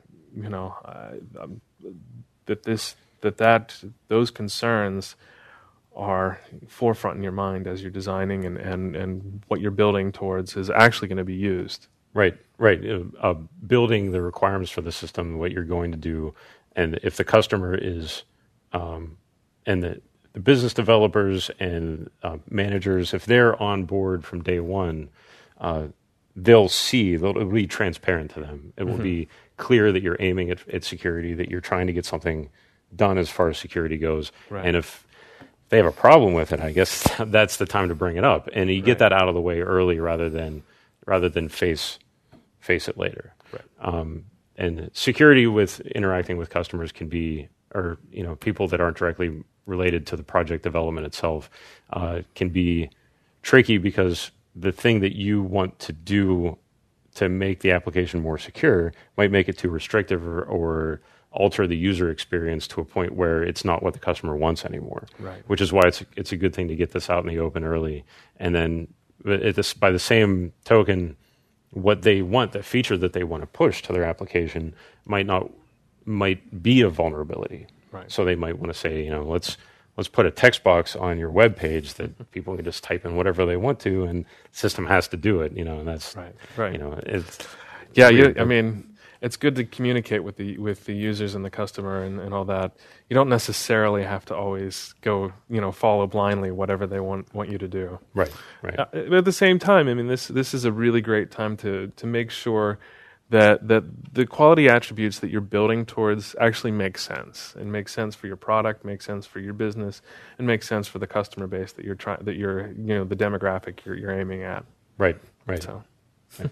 those concerns are forefront in your mind as you're designing, and what you're building towards is actually going to be used. Right. Building the requirements for the system, what you're going to do, and if the customer is, and the business developers and managers, if they're on board from day one, they'll be transparent to them. It will be clear that you're aiming at security, that you're trying to get something done as far as security goes. Right. And if they have a problem with it, I guess that's the time to bring it up, and you get that out of the way early rather than face it later. Right. And security with interacting with customers can be, or people that aren't directly related to the project development itself, can be tricky, because the thing that you want to do to make the application more secure might make it too restrictive or alter the user experience to a point where it's not what the customer wants anymore. Right. Which is why it's a good thing to get this out in the open early, and then by the same token, what they want, the feature that they want to push to their application might be a vulnerability. Right. So they might want to say, let's put a text box on your web page that people can just type in whatever they want to, and the system has to do it. And that's right. It's it's good to communicate with the users and the customer and all that. You don't necessarily have to always go, follow blindly whatever they want you to do. Right. But at the same time, this is a really great time to make sure that the quality attributes that you're building towards actually make sense, and make sense for your product, make sense for your business, and make sense for the customer base that you're the demographic you're aiming at. Right. So. Right.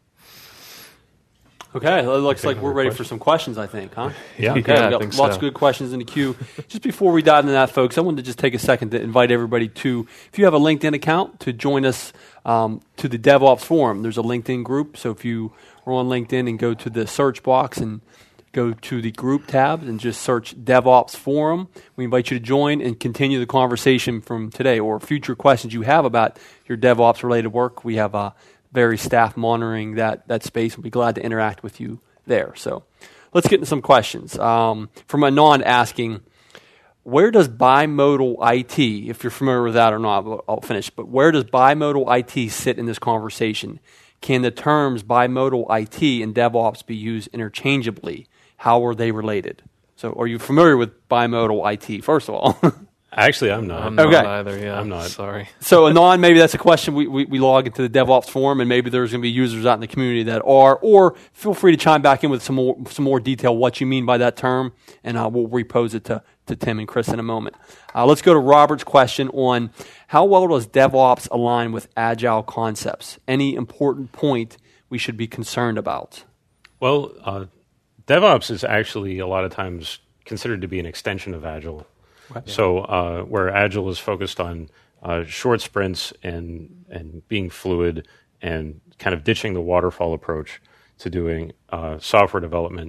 Okay, it looks like we're ready for some questions, I think, huh? Yeah. Okay, I we've think got lots so. of good questions in the queue. Just before we dive into that, folks, I wanted to just take a second to invite everybody to, if you have a LinkedIn account, to join us to the DevOps Forum. There's a LinkedIn group, so if you are on LinkedIn and go to the search box and go to the group tab and just search DevOps Forum, we invite you to join and continue the conversation from today, or future questions you have about your DevOps-related work. We have various staff monitoring that space, and we'll be glad to interact with you there. So let's get into some questions. From Anand asking, where does bimodal IT, if you're familiar with that or not, I'll finish, but where does bimodal IT sit in this conversation? Can the terms bimodal IT and DevOps be used interchangeably? How are they related? So are you familiar with bimodal IT, first of all? Actually, I'm not. I'm not Okay. either, yeah. I'm not. Sorry. So, Anand, maybe that's a question we log into the DevOps Forum, and maybe there's going to be users out in the community that are, or feel free to chime back in with some more detail what you mean by that term, and we'll repose it to to Tim and Chris in a moment. Let's go to Robert's question on how well does DevOps align with Agile concepts? Any important point we should be concerned about? Well, DevOps is actually a lot of times considered to be an extension of Agile. Right. So where Agile is focused on short sprints and being fluid and kind of ditching the waterfall approach to doing software development,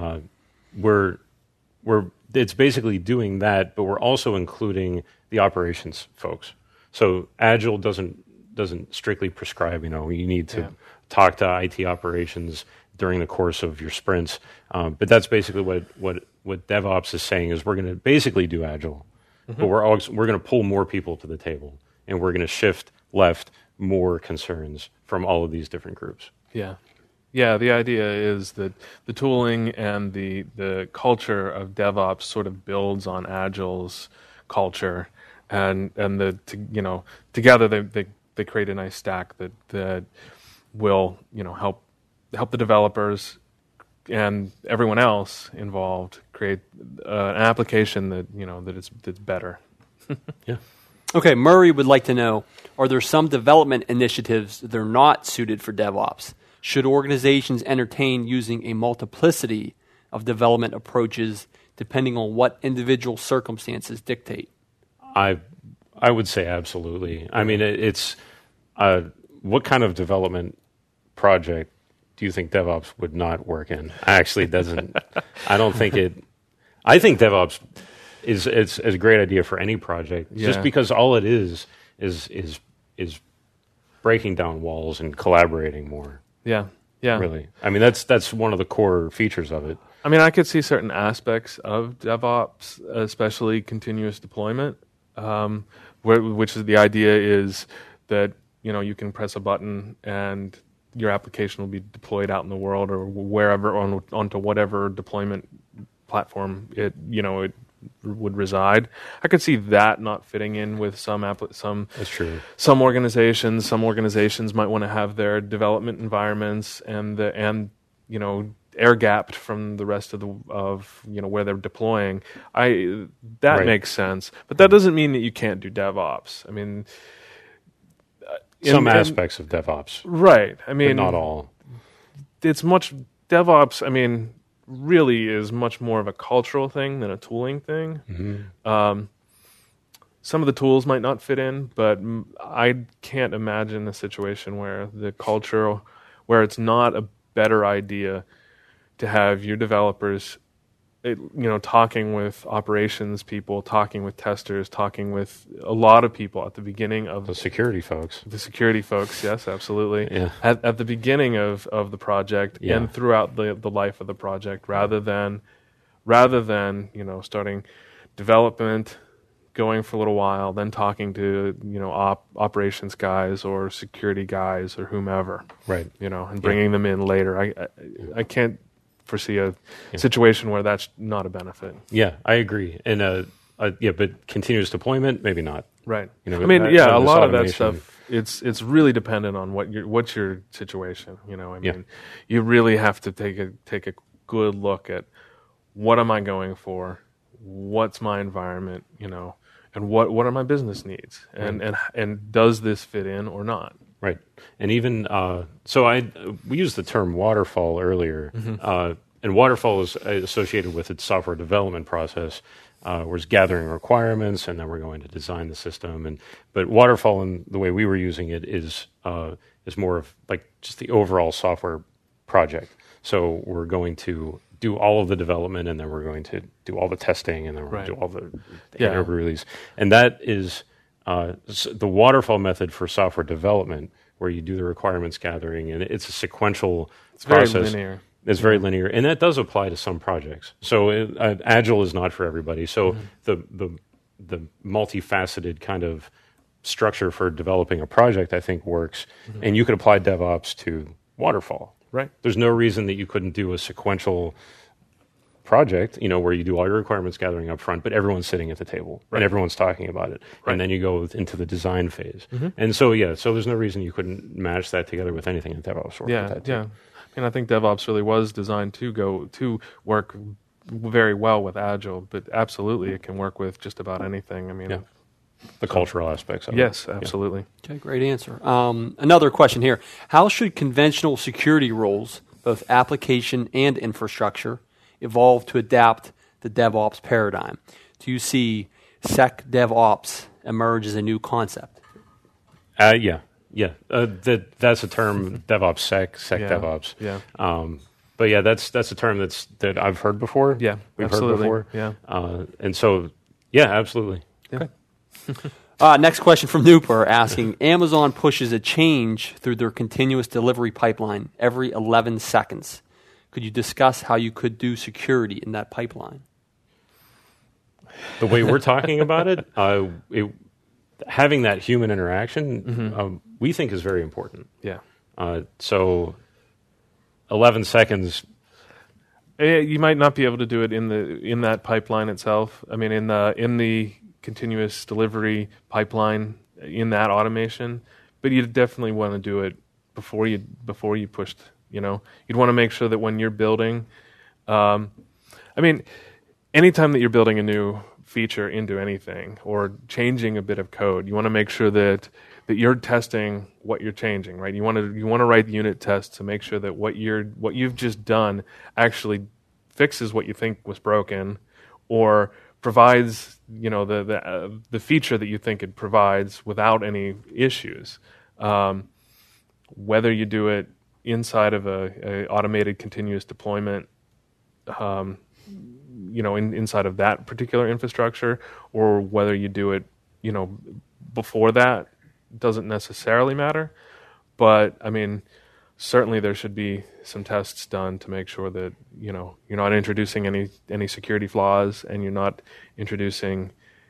it's basically doing that, but we're also including the operations folks. So Agile doesn't strictly prescribe, you need to talk to IT operations during the course of your sprints. But that's basically what DevOps is saying is we're going to basically do Agile, but we're going to pull more people to the table, and we're going to shift left more concerns from all of these different groups. Yeah. Yeah, the idea is that the tooling and the culture of DevOps sort of builds on Agile's culture, and together they create a nice stack that will help the developers and everyone else involved create an application that's better. Yeah. Okay, Murray would like to know: are there some development initiatives that are not suited for DevOps? Should organizations entertain using a multiplicity of development approaches depending on what individual circumstances dictate? I would say absolutely. I mean, it's what kind of development project do you think DevOps would not work in? Actually, it doesn't. I don't think it. I think DevOps is a great idea for any project, just because all it is breaking down walls and collaborating more. Yeah, yeah. Really. I mean, that's one of the core features of it. I mean, I could see certain aspects of DevOps, especially continuous deployment, which is the idea is that you can press a button and your application will be deployed out in the world or wherever onto whatever deployment platform it would reside. I could see that not fitting in with some. That's true. Some organizations might want to have their development environments and air gapped from the rest of where they're deploying. That makes sense, but that doesn't mean that you can't do DevOps. I mean, some aspects of DevOps, right? I mean, but not all. It's much DevOps. I mean, really is much more of a cultural thing than a tooling thing. Mm-hmm. Some of the tools might not fit in, but I can't imagine a situation where the culture, where it's not a better idea to have your developers, talking with operations people, talking with testers, talking with a lot of people at the beginning of the security folks. The security folks, yes, absolutely. Yeah. At the beginning of the project and throughout the life of the project, rather than starting development, going for a little while, then talking to operations guys or security guys or whomever, right? And bringing them in later. I can't foresee a situation where that's not a benefit. Yeah, I agree. And but continuous deployment, maybe not. Right. I mean, a lot of that stuff. It's really dependent on what's your situation. I mean, you really have to take a good look at what am I going for, what's my environment, and what are my business needs, and does this fit in or not? Right, and even we used the term waterfall earlier, and waterfall is associated with its software development process, where it's gathering requirements, and then we're going to design the system. But waterfall, in the way we were using it, is more of like just the overall software project. So we're going to do all of the development, and then we're going to do all the testing, and then we're going to do all the interview release, and that is. The waterfall method for software development, where you do the requirements gathering, and it's a sequential process. Very linear. It's very linear, and that does apply to some projects. So Agile is not for everybody. So the multifaceted kind of structure for developing a project, I think, works, and you could apply DevOps to waterfall. Right. There's no reason that you couldn't do a sequential project, where you do all your requirements gathering up front, but everyone's sitting at the table and everyone's talking about it. Right. And then you go into the design phase. And so there's no reason you couldn't match that together with anything in DevOps work. Yeah. And I think DevOps really was designed to work very well with Agile, but absolutely it can work with just about anything. I mean, the cultural aspects of it. Yes, absolutely. Okay, great answer. Another question here. How should conventional security roles, both application and infrastructure, evolve to adapt the DevOps paradigm? Do you see SecDevOps emerge as a new concept? Yeah. That's a term, DevOps SecDevOps. Yeah. But yeah, that's a term that I've heard before. Yeah, we've absolutely. heard before. Yeah. And so, yeah, absolutely. Okay. Next question from Nooper asking, Amazon pushes a change through their continuous delivery pipeline every 11 seconds. Could you discuss how you could do security in that pipeline? The way we're talking about it, having that human interaction, we think is very important. Yeah. So 11 seconds. You might not be able to do it in that pipeline itself. I mean, in the continuous delivery pipeline, in that automation, but you definitely want to do it before you pushed. You'd want to make sure that when you're building, anytime that you're building a new feature into anything or changing a bit of code, you want to make sure that you're testing what you're changing, right? You want to write the unit tests to make sure that what you've just done actually fixes what you think was broken, or provides the feature that you think it provides without any issues. Whether you do it inside of a automated continuous deployment, inside of that particular infrastructure, or whether you do it, before that, doesn't necessarily matter. But I mean, certainly there should be some tests done to make sure that you're not introducing any security flaws, and you're not introducing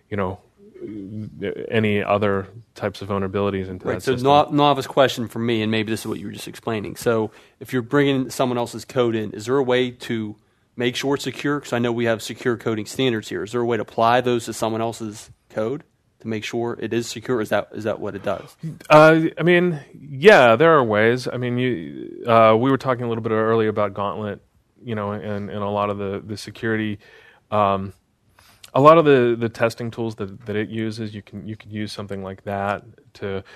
any other types of vulnerabilities into that system. So novice question for me, and maybe this is what you were just explaining. So if you're bringing someone else's code in, is there a way to make sure it's secure? Because I know we have secure coding standards here. Is there a way to apply those to someone else's code to make sure it is secure? Is that what it does? Yeah, there are ways. I mean, we were talking a little bit earlier about Gauntlet, and a lot of the security. A lot of the testing tools that it uses, you can use something like that to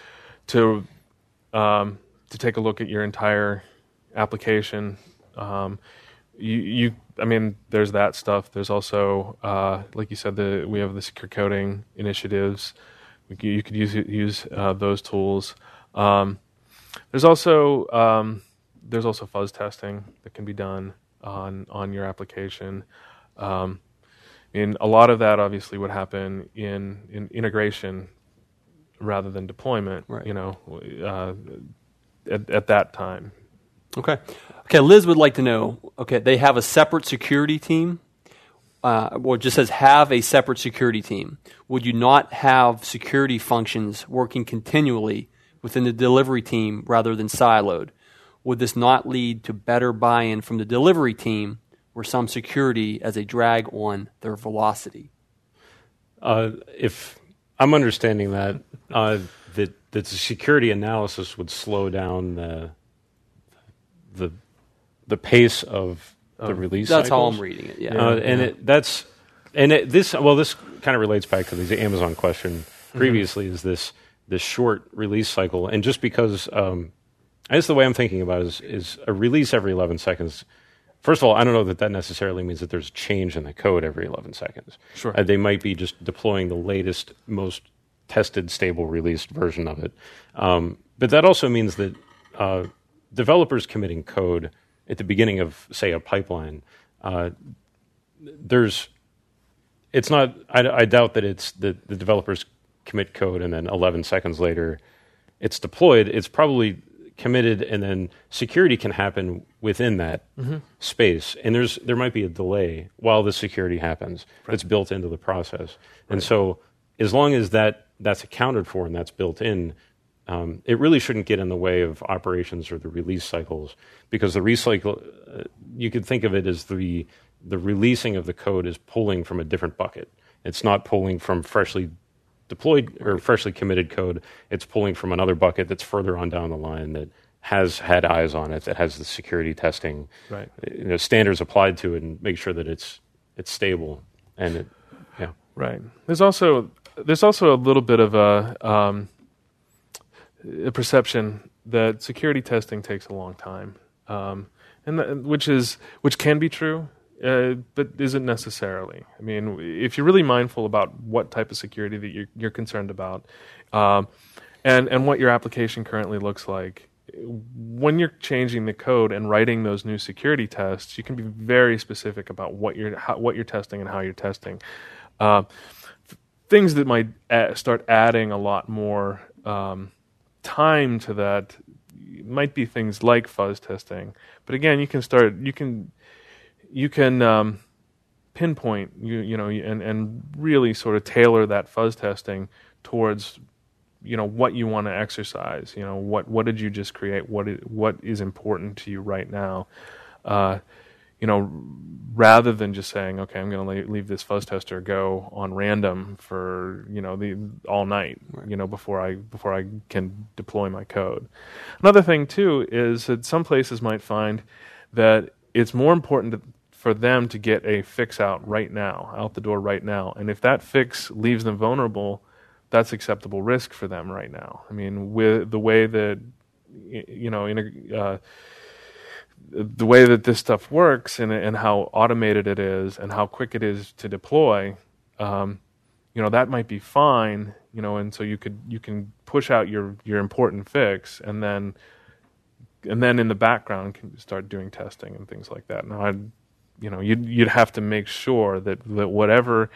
take a look at your entire application. There's that stuff. There's also, like you said, we have the secure coding initiatives. You could use those tools. There's also fuzz testing that can be done on your application. And a lot of that obviously would happen in integration rather than deployment. Right. At that time. Okay. Liz would like to know. Okay, they have a separate security team. It just says have a separate security team. Would you not have security functions working continually within the delivery team rather than siloed? Would this not lead to better buy-in from the delivery team, or some security as a drag on their velocity? If I'm understanding that the security analysis would slow down the pace of the release. That's cycles. how I'm reading it. Yeah, this kind of relates back to the Amazon question previously. Is this short release cycle? And just because I guess the way I'm thinking about it is a release every 11 seconds. First of all, I don't know that necessarily means that there's change in the code every 11 seconds. Sure. They might be just deploying the latest, most tested, stable, released version of it. But that also means that developers committing code at the beginning of, say, a pipeline, I doubt that it's the developers commit code and then 11 seconds later it's deployed. It's probably committed, and then security can happen within that space. And there might be a delay while the security happens. Right. That's built into the process. Right. And so as long as that's accounted for and that's built in, it really shouldn't get in the way of operations or the release cycles, because the recycle, you could think of it as the releasing of the code is pulling from a different bucket. It's not pulling from freshly deployed or freshly committed code. It's pulling from another bucket that's further on down the line that has had eyes on it, that has the security testing, right, standards applied to it, and make sure that it's it's stable, and Right. There's also a little bit of a perception that security testing takes a long time, which can be true, but isn't necessarily. I mean, if you're really mindful about what type of security that you're concerned about, and what your application currently looks like, when you're changing the code and writing those new security tests, you can be very specific about what you're testing and how you're testing. Things that might start adding a lot more time to that might be things like fuzz testing. But again, you can pinpoint and really sort of tailor that fuzz testing towards what you want to exercise. What did you just create? What is important to you right now? Rather than just saying, okay, I'm going to leave this fuzz tester go on random for all night, right, before I can deploy my code. Another thing too is that some places might find that it's more important for them to get a fix out the door right now, and if that fix leaves them vulnerable, that's acceptable risk for them right now. I mean, with the way that the way that this stuff works and how automated it is and how quick it is to deploy, that might be fine, and so you can push out your important fix and then in the background can start doing testing and things like that. Now, you'd have to make sure that whatever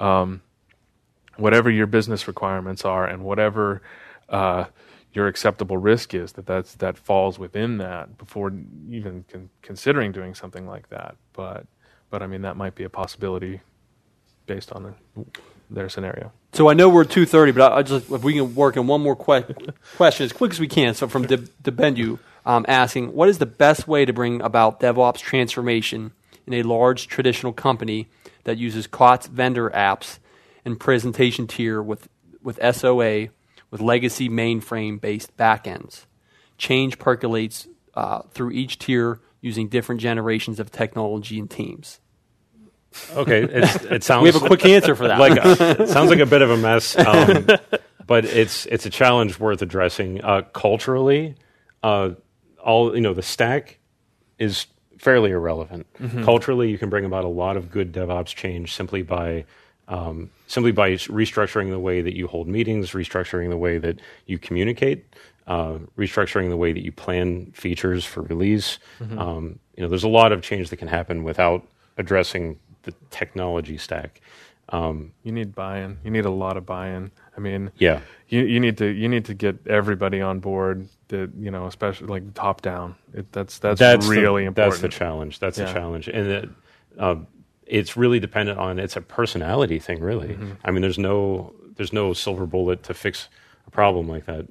your business requirements are and whatever your acceptable risk is, that falls within that before even considering doing something like that. But I mean, that might be a possibility based on their scenario. So I know we're 2:30, but if we can work in one more question as quick as we can. So from Debendu, asking, what is the best way to bring about DevOps transformation in a large traditional company that uses COTS vendor apps and presentation tier with SOA with legacy mainframe-based backends? Change percolates through each tier using different generations of technology and teams. Okay, it sounds. We have a quick answer for that. It sounds like a bit of a mess, but it's a challenge worth addressing. Culturally, the stack is fairly irrelevant. Mm-hmm. Culturally, you can bring about a lot of good DevOps change simply by restructuring the way that you hold meetings, restructuring the way that you communicate, restructuring the way that you plan features for release. Mm-hmm. There's a lot of change that can happen without addressing the technology stack. You need buy-in. You need a lot of buy-in. I mean, yeah, you need to get everybody on board. That especially like top down. That's really important. That's the challenge. That's the challenge, and it's really dependent on. It's a personality thing, really. Mm-hmm. I mean, there's no silver bullet to fix a problem like that.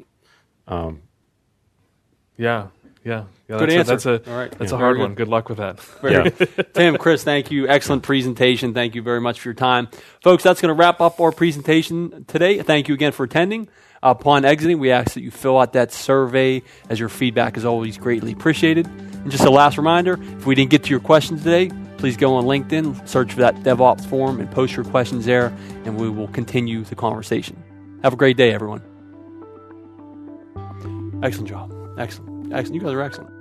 Yeah. Good answer. That's a hard one. Good luck with that. Tim, Chris, thank you. Excellent presentation. Thank you very much for your time. Folks, that's going to wrap up our presentation today. Thank you again for attending. Upon exiting, we ask that you fill out that survey, as your feedback is always greatly appreciated. And just a last reminder, if we didn't get to your questions today, please go on LinkedIn, search for that DevOps forum, and post your questions there, and we will continue the conversation. Have a great day, everyone. Excellent job. Excellent. You guys are excellent.